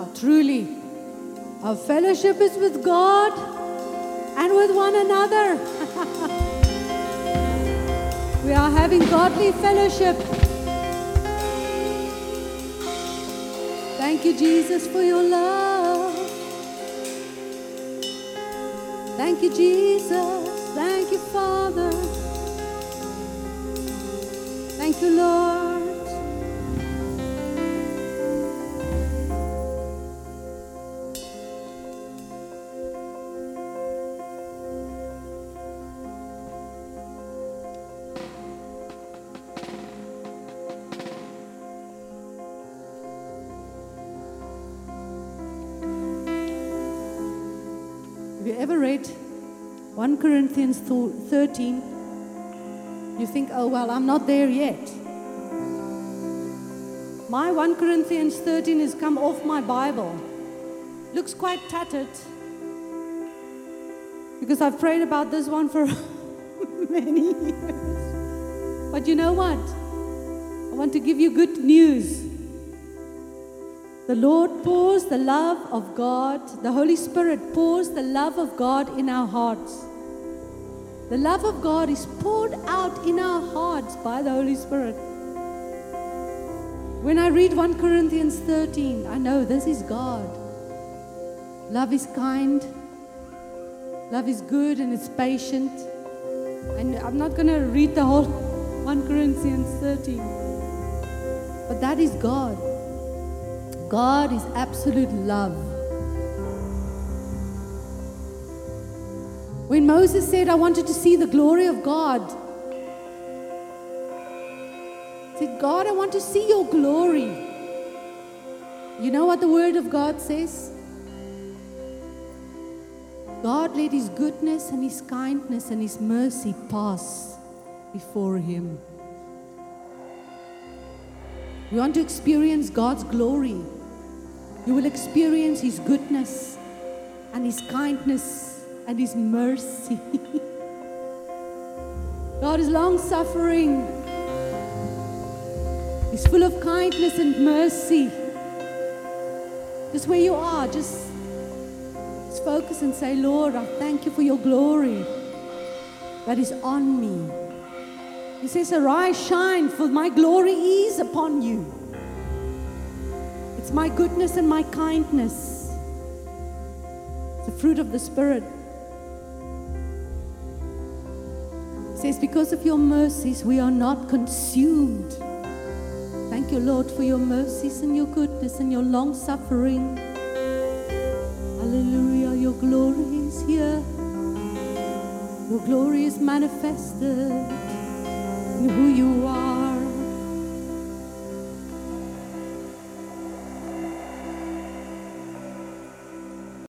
truly, our fellowship is with God and with one another. We are having godly fellowship. Thank you, Jesus, for your love. Thank you, Jesus. Thank you, Father. Thank you, Lord. Have you ever read 1 Corinthians 13? You think, oh, well, I'm not there yet. My 1 Corinthians 13 has come off my Bible. Looks quite tattered. Because I've prayed about this one for many years. But you know what? I want to give you good news. The Lord pours the love of God, the Holy Spirit pours the love of God in our hearts. The love of God is poured out in our hearts by the Holy Spirit. When I read 1 Corinthians 13, I know this is God. Love is kind. Love is good and it's patient. And I'm not going to read the whole 1 Corinthians 13. But that is God. God is absolute love. When Moses said, I wanted to see the glory of God, he said, God, I want to see your glory. You know what the Word of God says? God let His goodness and His kindness and His mercy pass before Him. You want to experience God's glory. You will experience His goodness and His kindness and His mercy. God is long-suffering. He's full of kindness and mercy. Just where you are, just focus and say, Lord, I thank you for your glory that is on me. He says, arise, shine, for my glory is upon you. It's my goodness and my kindness. It's the fruit of the Spirit. He says, because of your mercies, we are not consumed. Thank you, Lord, for your mercies and your goodness and your long suffering. Hallelujah, your glory is here. Your glory is manifested in who you are.